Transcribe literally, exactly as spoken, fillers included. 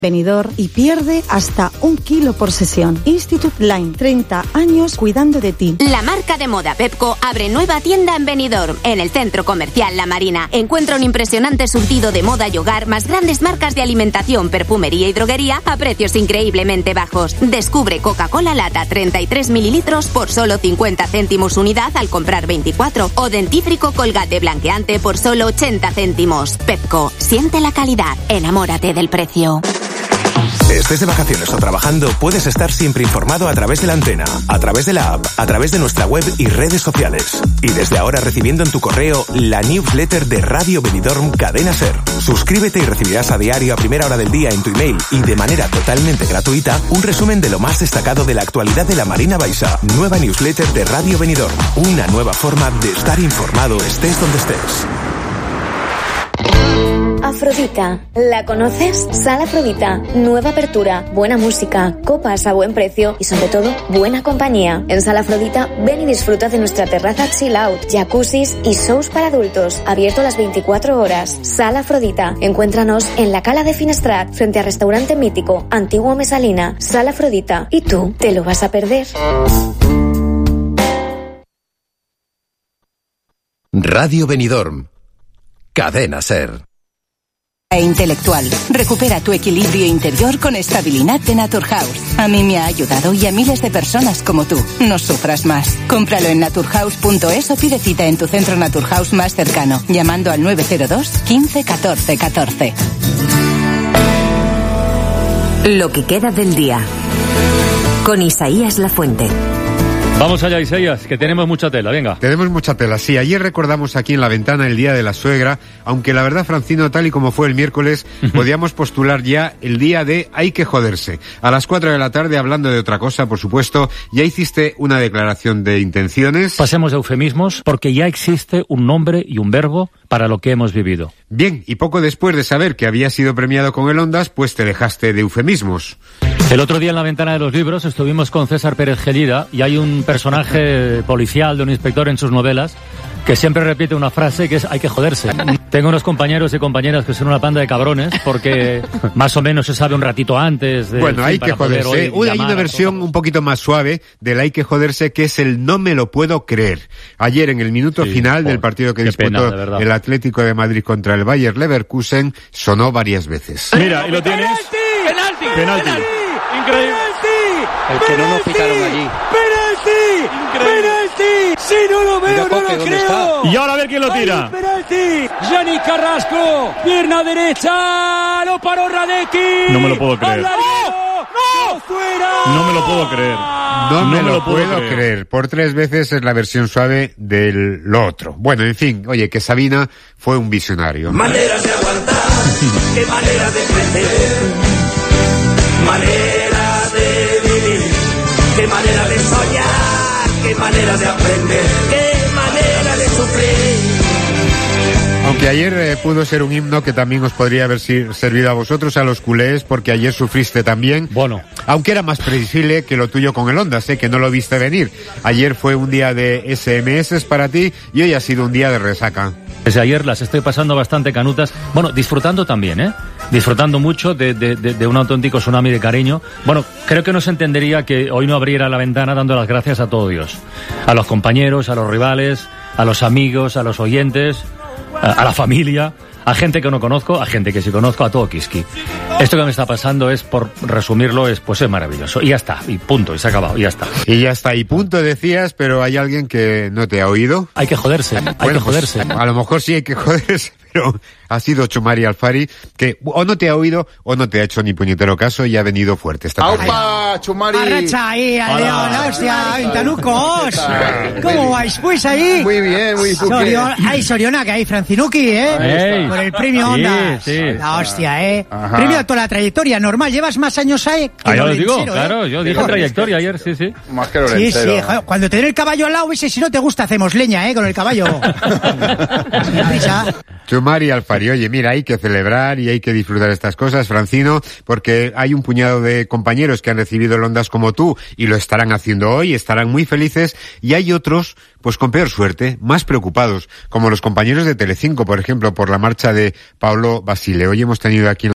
Benidorm y pierde hasta un kilo por sesión. Institute Line, treinta años cuidando de ti. La marca de moda Pepco abre nueva tienda en Benidorm, en el centro comercial La Marina. Encuentra un impresionante surtido de moda y hogar, más grandes marcas de alimentación, perfumería y droguería a precios increíblemente bajos. Descubre Coca-Cola lata treinta y tres mililitros por solo cincuenta céntimos unidad al comprar veinticuatro, o dentífrico Colgate blanqueante por solo ochenta céntimos. Pepco, siente la calidad, enamórate del precio. Estés de vacaciones o trabajando, puedes estar siempre informado a través de la antena, a través de la app, a través de nuestra web y redes sociales. Y desde ahora recibiendo en tu correo la newsletter de Radio Benidorm Cadena Ser. Suscríbete y recibirás a diario a primera hora del día en tu email y de manera totalmente gratuita un resumen de lo más destacado de la actualidad de la Marina Baixa. Nueva newsletter de Radio Benidorm. Una nueva forma de estar informado estés donde estés. Afrodita, ¿la conoces? Sala Afrodita, nueva apertura, buena música, copas a buen precio y sobre todo buena compañía. En Sala Afrodita ven y disfruta de nuestra terraza chill out, jacuzzis y shows para adultos, abierto las veinticuatro horas. Sala Afrodita, encuéntranos en la Cala de Finestrat, frente al restaurante mítico, Antiguo Mesalina. Sala Afrodita, ¿y tú te lo vas a perder? Radio Benidorm, Cadena Ser. E intelectual. Recupera tu equilibrio interior con Estabilinat de Naturhaus. A mí me ha ayudado y a miles de personas como tú. No sufras más. Cómpralo en naturhaus punto es o pide cita en tu centro Naturhaus más cercano, llamando al nueve cero dos, quince, catorce, catorce. Lo que queda del día. Con Isaías Lafuente. Vamos allá, Isaías, que tenemos mucha tela, venga. Tenemos mucha tela, sí. Ayer recordamos aquí en La Ventana el Día de la Suegra, aunque la verdad, Francino, tal y como fue el miércoles, podíamos postular ya el día de hay que joderse. A las cuatro de la tarde, hablando de otra cosa, por supuesto, ya hiciste una declaración de intenciones. Pasemos a eufemismos, porque ya existe un nombre y un verbo para lo que hemos vivido. Bien, y poco después de saber que había sido premiado con el Ondas, pues te dejaste de eufemismos. El otro día en La Ventana de los Libros estuvimos con César Pérez Gelida y hay un personaje policial de un inspector en sus novelas que siempre repite una frase que es hay que joderse. Tengo unos compañeros y compañeras que son una panda de cabrones porque más o menos se sabe un ratito antes de... Bueno, hay que joderse. Uy, hay una versión un poquito más suave del hay que joderse que es el no me lo puedo creer. Ayer en el minuto sí, final del partido que disputó pena, el Atlético de Madrid contra el Bayer Leverkusen sonó varias veces. Mira, y lo tienes... ¡Penalti! ¡Penalti! ¡Penalti! Increíble. El que no nos pitaron allí. ¡Penalti! ¡Penalti! Si no lo veo, no lo creo. Y ahora a ver quién lo tira. ¡Penalti! Yanni Carrasco, pierna derecha, lo paró Radecki. No me lo puedo creer. ¡No! ¡No! ¡Fuera! No me lo puedo creer. No, no me, me lo, lo puedo, puedo creer. creer. Por tres veces es la versión suave del lo otro. Bueno, en fin, oye, que Sabina fue un visionario. Maneras de aguantar, qué manera de crecer, manera de vivir, qué manera de soñar, qué manera de aprender, qué manera de sufrir. Aunque ayer eh, pudo ser un himno que también os podría haber si, servido a vosotros, a los culés, porque ayer sufriste también. Bueno. Aunque era más previsible que lo tuyo con el Ondas, sé que no lo viste venir. Ayer fue un día de ese eme eses para ti y hoy ha sido un día de resaca. Desde ayer las estoy pasando bastante canutas. Bueno, disfrutando también, ¿eh? Disfrutando mucho de, de, de, de un auténtico tsunami de cariño. Bueno, creo que no se entendería que hoy no abriera la ventana dando las gracias a todo Dios. A los compañeros, a los rivales, a los amigos, a los oyentes, a, a la familia, a gente que no conozco, a gente que sí conozco, a todo Kiski. Esto que me está pasando es, por resumirlo, es pues es maravilloso. Y ya está, y punto, y se ha acabado, y ya está. Y ya está, y punto decías, pero hay alguien que no te ha oído. Hay que joderse, hay bueno, que joderse. Pues, a lo mejor sí hay que joderse, pero ha sido Chumari Alfari, que o no te ha oído o no te ha hecho ni puñetero caso y ha venido fuerte esta tarde. ¡Aupa, Chumari! ¡Arracha ahí, al león, hostia, ventanucos! ¿Cómo vais, pues, ahí? Muy bien, muy bien. Sorion, ay, Soriona, que hay Francinuki, ¿eh? Ey, por el premio sí, Ondas. Sí. La hostia, ¿eh? Ajá. Premio a toda la trayectoria, normal, llevas más años ahí que ah, yo lo digo, ¿eh? claro, yo dije trayectoria ayer, sí, sí. Más que Lorenzero. Sí, sí, joder, cuando te den el caballo al lado, ese si no te gusta, hacemos leña, ¿eh? Con el caballo. Sin prisa. Chumari Alfari, oye, mira, hay que celebrar y hay que disfrutar estas cosas, Francino, porque hay un puñado de compañeros que han recibido el Ondas como tú y lo estarán haciendo hoy, estarán muy felices, y hay otros, pues con peor suerte, más preocupados, como los compañeros de Telecinco, por ejemplo, por la marcha de Pablo Basile. Hoy hemos tenido aquí